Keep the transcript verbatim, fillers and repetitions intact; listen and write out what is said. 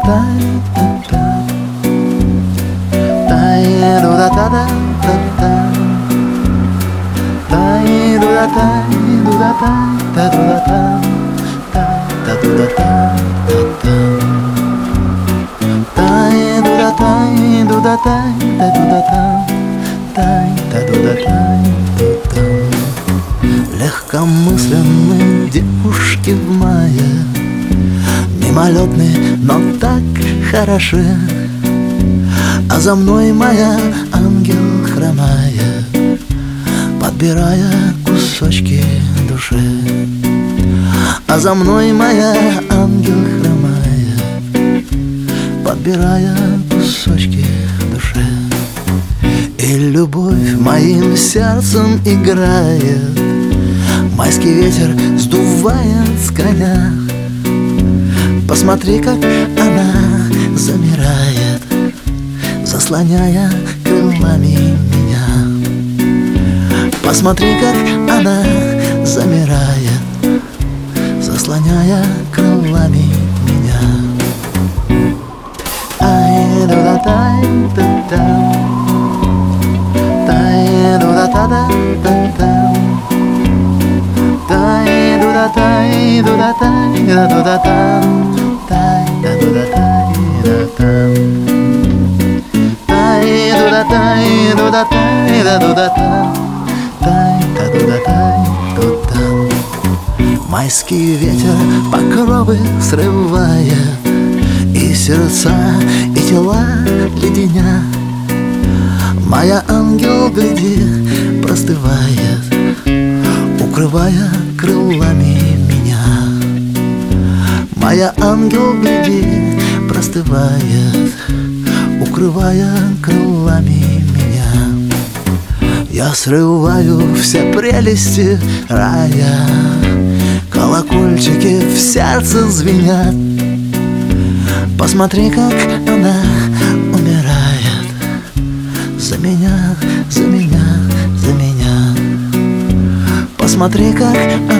Легкомысленные девушки в мае, мимолетные, но так хороши. А за мной моя ангел хромая, подбирая кусочки души. А за мной моя ангел хромая, подбирая кусочки души. И любовь моим сердцем играет, майский ветер сдувает с коня. Посмотри, как она замирает, заслоняя крылами меня. Посмотри, как она замирает, заслоняя крылами меня. Ай-ду-да-тай-да-да, тай-ду-да-та-да-да-да, тай-ду-да-тай-ду-да-тай-да-ду-да-та, тай-да-ду-да-тай-да-та, тай-ду-да-тай-ду-да-тай-да-ду-да-та, тай-да-ду-да-тай-ду-да. Майский ветер покровы срывает, и сердца, и тела леденя. Моя ангел, гляди, простывает, укрывая крылами меня. Моя ангел, гляди, простывает, укрывая крылами меня. Я срываю все прелести рая, колокольчики в сердце звенят. Посмотри, как она умирает, за меня, за меня, за меня. Посмотри, как